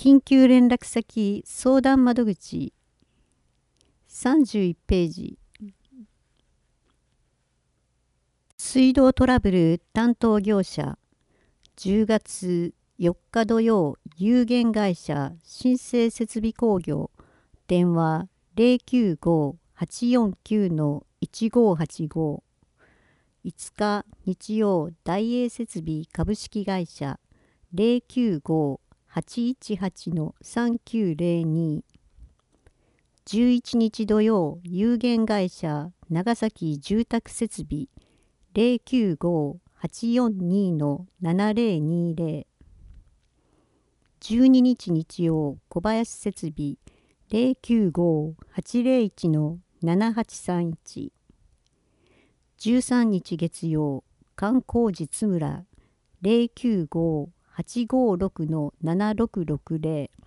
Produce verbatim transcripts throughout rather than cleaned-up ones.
緊急連絡先相談窓口さんじゅういちページ。水道トラブル担当業者じゅうがつよっか土曜有限会社新生設備工業電話 ゼロきゅうご はちよんきゅう いちごはちご。いつか日曜大英設備株式会社 ゼロきゅうご はちいちはち さんきゅうゼロに。じゅういちにち土曜有限会社長崎住宅設備 ゼロきゅうご はちよんに ななゼロにゼロ。じゅうににち日曜小林設備 ゼロきゅうご はちゼロいち ななはちさんいち。じゅうさんにち月曜観光寺津村 ゼロきゅうご はちごろく ななろくろくゼロ。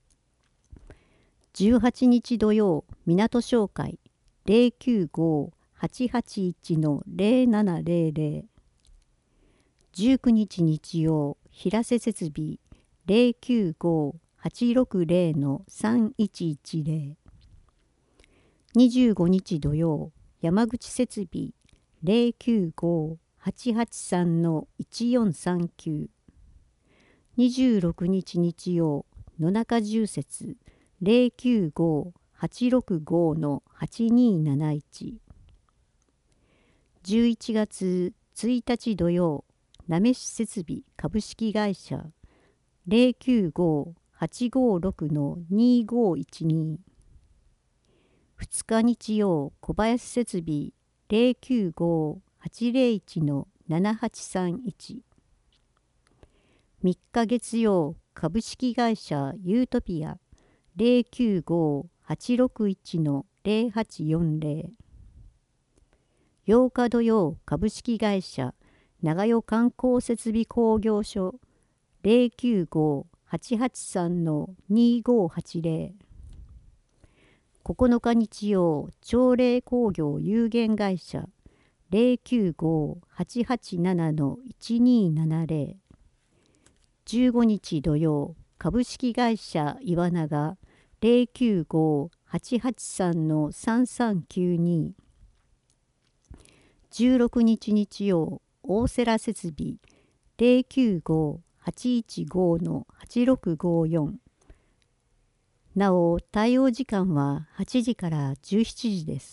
じゅうはちにち土曜港商会 ゼロきゅうご はちはちいち ゼロななゼロゼロ。じゅうくにち日曜平瀬設備 ゼロきゅうご はちろくゼロ さんいちいちゼロ。にじゅうごにち土曜山口設備 ゼロきゅうご はちはちさん いちよんさんきゅう。にじゅうろくにち日曜野中重設 ゼロきゅうご はちろくご はちになないち。じゅういちがつついたち土曜なめし設備株式会社 ゼロきゅうご はちごろく にごいちに。ふつか日曜小林設備 ゼロきゅうご はちゼロいち ななはちさんいち。みっか月曜株式会社ユートピア ゼロきゅうご はちろくいち ゼロはちよんゼロ。ようか土曜株式会社長与観光設備工業所 ゼロきゅうご はちはちさん にごはちゼロ。ここのか日曜朝礼工業有限会社 ゼロきゅうご はちはちなな いちにななゼロ。じゅうごにち土曜株式会社岩永 ゼロきゅうご はちはちさん さんさんきゅうに。じゅうろくにち日曜大瀬良設備 ゼロきゅうご はちいちご はちろくごよん。なお対応時間ははちじからじゅうしちじです。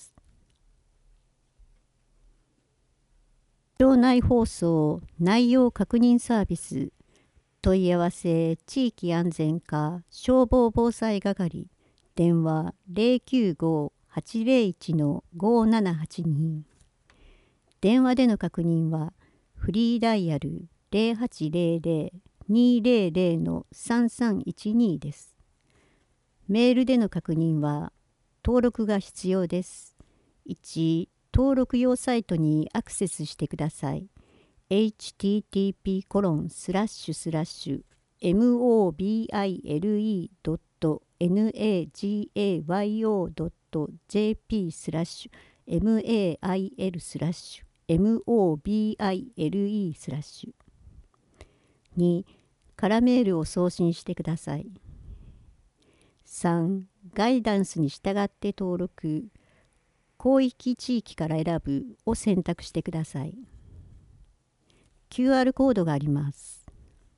町内放送内容確認サービス問い合わせ地域安全課消防防災係電話 ゼロきゅうご はちゼロいち ごななはちに。電話での確認はフリーダイヤル ゼロはちゼロゼロ にゼロゼロ さんさんいちに です。メールでの確認は登録が必要です。いち. 登録用サイトにアクセスしてください。エイチティーティーピーコロンスラッシュスラッシュエムオービーアイエルイードットネガワドットジェーピースラッシュエムエーアイエルスラッシュエムオービーアイエルイースラッシュ。に. カラメールを送信してください。さん. ガイダンスに従って登録、広域地域から選ぶを選択してください。キューアール コードがあります。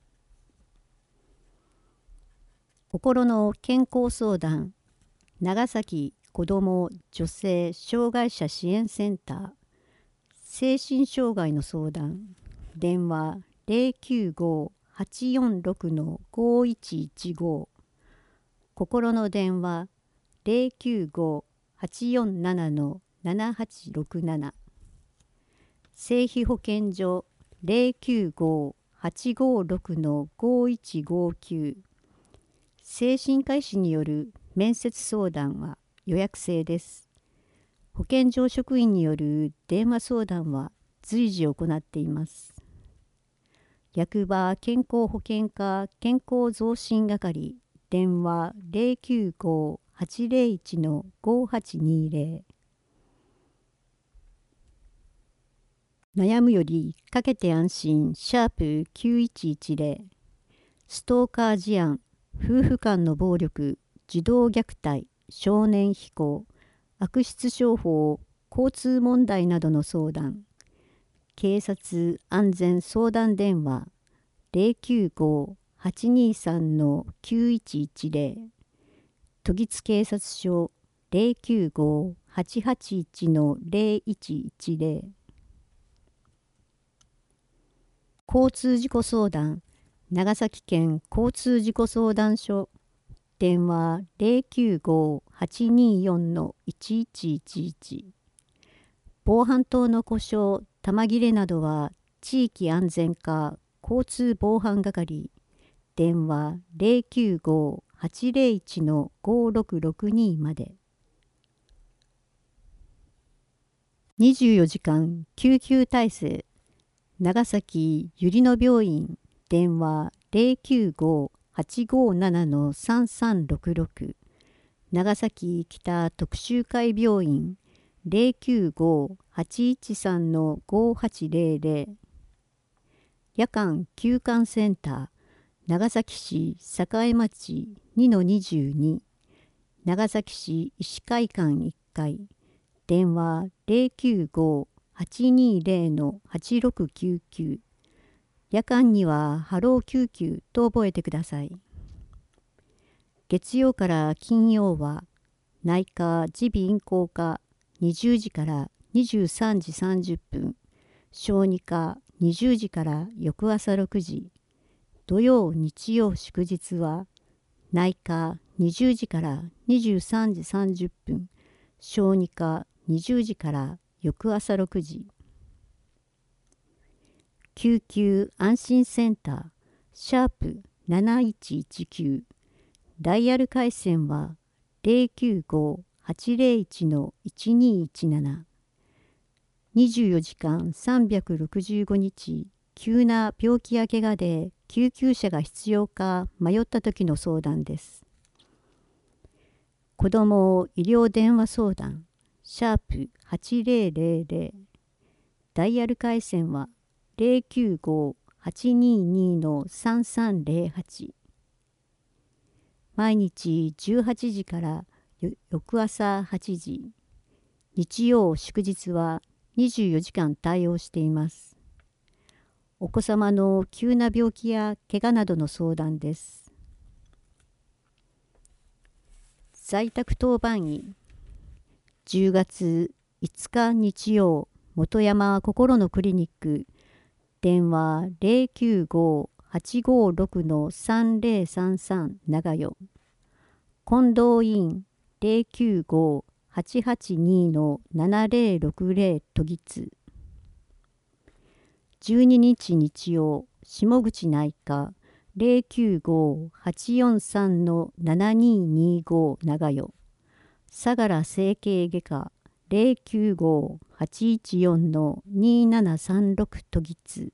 心の健康相談長崎子ども女性障害者支援センター精神障害の相談電話 ゼロきゅうご はちよんろく ごいちいちご。心の電話 ゼロきゅうご はちよんなな ななはちろくなな。生費保健所ゼロきゅうご はちごろく ごいちごきゅう。精神科医師による面接相談は予約制です。保健所職員による電話相談は随時行っています。役場健康保険課健康増進係電話 ゼロきゅうご はちゼロいち ごはちにゼロ。悩むよりかけて安心シャープきゅういちいちゼロ。ストーカー事案夫婦間の暴力、児童虐待、少年非行、悪質商法、交通問題などの相談。警察安全相談電話 ゼロきゅうご はちにさん きゅういちいちゼロ、都立警察署 ゼロきゅうご はちはちいち ゼロいちいちゼロ、交通事故相談、長崎県交通事故相談所、電話 ゼロきゅうご はちによん いちいちいちいち、防犯灯の故障、弾切れなどは地域安全課交通防犯係、電話 ゼロきゅうご はちゼロいち ごろくろくに まで。にじゅうよじかん救急体制、長崎ゆりの病院、電話 ゼロきゅうご はちごなな さんさんろくろく、長崎北特集会病院、ゼロきゅうご はちいちさん ごはちゼロゼロ、夜間休館センター、長崎市栄町 にのにじゅうに、長崎市医師会館いっかい、電話 ゼロきゅうご はちにゼロ はちろくきゅうきゅう、夜間にはハロー救急と覚えてください。月曜から金曜は内科耳鼻咽喉科にじゅうじからにじゅうさんじさんじゅっぷん、小児科にじゅうじから翌朝ろくじ、土曜日曜祝日は内科にじゅうじからにじゅうさんじさんじゅっぷん、小児科にじゅうじから翌朝ろくじ。救急安心センターシャープなないちいちきゅう、ダイヤル回線は ゼロきゅうご はちゼロいち いちにいちなな、にじゅうよじかんさんびゃくろくじゅうごにち、急な病気や怪我で救急車が必要か迷った時の相談です。子ども医療電話相談シャープはちゼロゼロゼロ、ダイヤル回線はゼロきゅうご はちにに さんさんゼロはち、毎日じゅうはちじから翌朝はちじ、日曜祝日はにじゅうよじかん対応しています。お子様の急な病気や怪我などの相談です。在宅当番医、じゅうがついつか日曜、本山心のクリニック、電話ゼロきゅうご はちごろく さんゼロさんさん長与、近藤院ゼロきゅうご はちはちに ななゼロろくゼロ都立、じゅうににち日曜、下口内科ゼロきゅうご はちよんさん ななににご長与、相良整形外科ゼロきゅうご はちいちよん にななさんろく都立、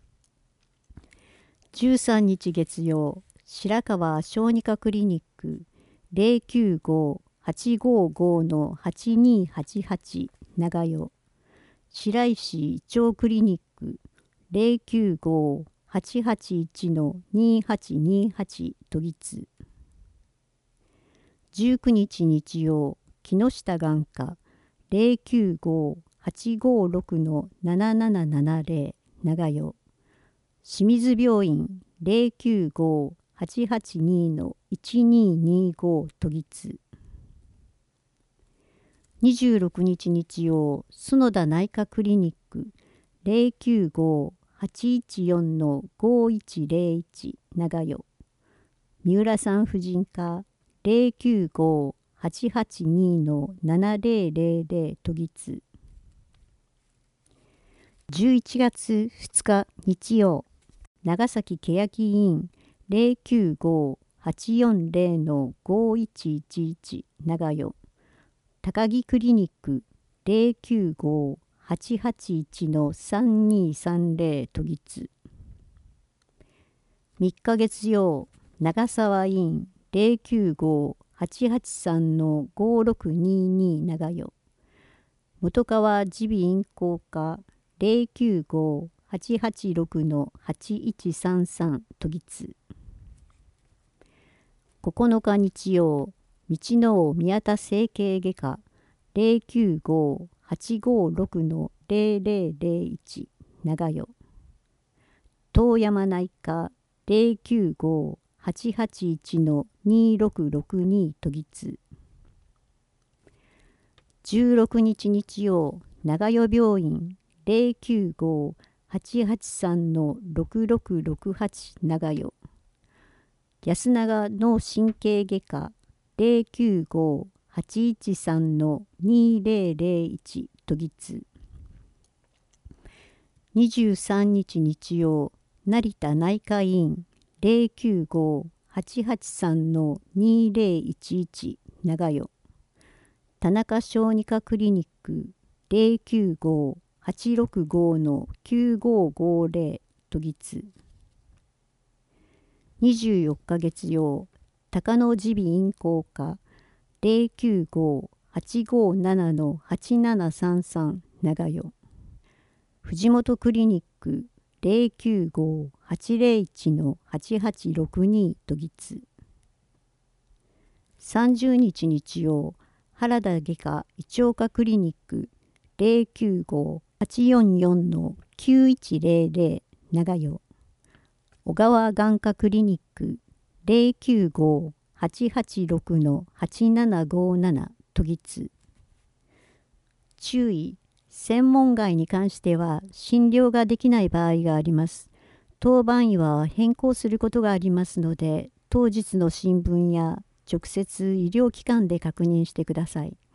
じゅうさんにち月曜、白川小児科クリニックゼロきゅうご はちごご はちにはちはち長与、白石胃腸クリニックゼロきゅうご はちはちいち にはちにはち都立、じゅうくにち日曜、木下眼科ゼロきゅうご はちごろく なななななゼロ長与、清水病院ゼロきゅうご はちはちに いちににご都立、にじゅうろくにち日曜、園田内科クリニックゼロきゅうご はちいちよん ごいちゼロいち長与、三浦産婦人科ゼロきゅうご はちはちに ななゼロゼロゼロ都立、じゅういちがつふつか日曜、長崎欅医院ゼロきゅうご はちよんゼロ ごいちいちいち長与、高木クリニックゼロきゅうご はちはちいち さんにさんゼロ都立、みっか月曜、長沢医院ゼロきゅうご はちはちさん ごろくにに長与、本川耳鼻咽喉科ゼロきゅうご はちはちろく はちいちさんさん都立、 ここのか日曜、道の王宮田整形外科 ゼロきゅうご はちごろく ゼロゼロゼロいち 長与。遠山内科 ゼロきゅうご はちはちいち にろくろくに 都議津。じゅうろくにち日曜、長与病院 ゼロきゅうご はちはちさん ろくろくろくはち 長与。安永脳神経外科 ゼロきゅうご はちいちさん にゼロゼロいち 都議津。にじゅうさんにち日曜、成田内科医院 ゼロきゅうご はちはちさん にゼロいちいち 長与。田中小児科クリニック ゼロきゅうご はちろくご きゅうごごゼロ 都議津。にじゅうよっか月曜、高野耳鼻咽喉科 ゼロきゅうご はちごなな はちななさんさん 長与。藤本クリニック ゼロきゅうご はちゼロいち はちはちろくに 都議津。さんじゅうにち日曜、原田外科胃腸科クリニック ゼロきゅうご はちよんよん きゅういちゼロゼロ 長与。小川眼科クリニック ゼロきゅうご はちはちろく はちななごなな 都議津。注意、専門外に関しては診療ができない場合があります。当番医は変更することがありますので、当日の新聞や直接医療機関で確認してください。